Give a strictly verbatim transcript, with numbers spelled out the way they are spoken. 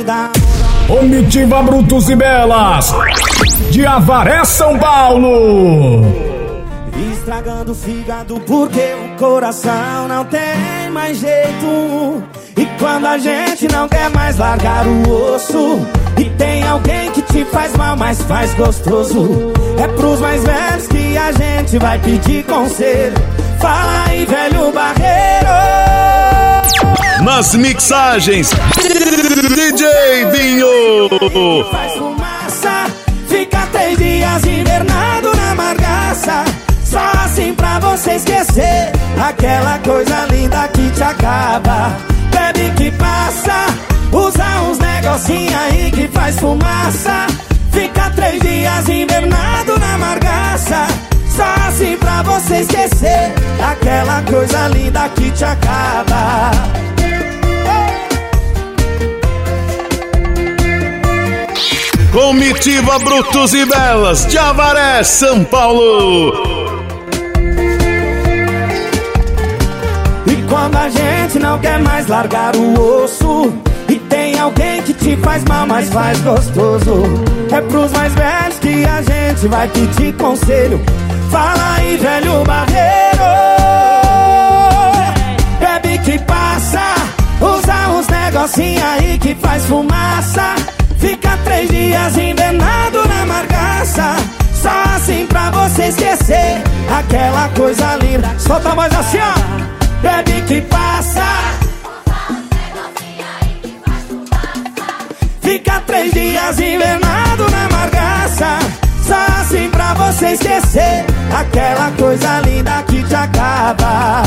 dá. Comitiva Brutos e Belas de Avaré, São Paulo. Estragando o fígado porque o coração não tem mais jeito. E quando a gente não quer mais largar o osso, e tem alguém que te faz mal, mas faz gostoso, é pros mais velhos que a gente vai pedir conselho. Fala aí, velho barreiro. Nas mixagens D J Vinho. Faz fumaça, fica três dias invernado na margaça, só assim pra você esquecer aquela coisa linda que te acaba. Bebe que passa, usa uns negocinho aí que faz fumaça, fica três dias invernado na margaça, só assim pra você esquecer aquela coisa linda que te acaba. Comitiva Brutos e Belas de Avaré, São Paulo. E quando a gente não quer mais largar o osso, e tem alguém que te faz mal, mas faz gostoso, é pros mais velhos que a gente vai pedir conselho. Fala aí, velho barreiro. Bebe que passa, usa uns negocinho aí que faz fumaça, fica três dias invernado na margaça, só assim pra você esquecer aquela coisa linda. Solta mais assim, ó. Bebe que passa, fica três dias invernado na margaça, só assim pra você esquecer aquela coisa linda que te acaba.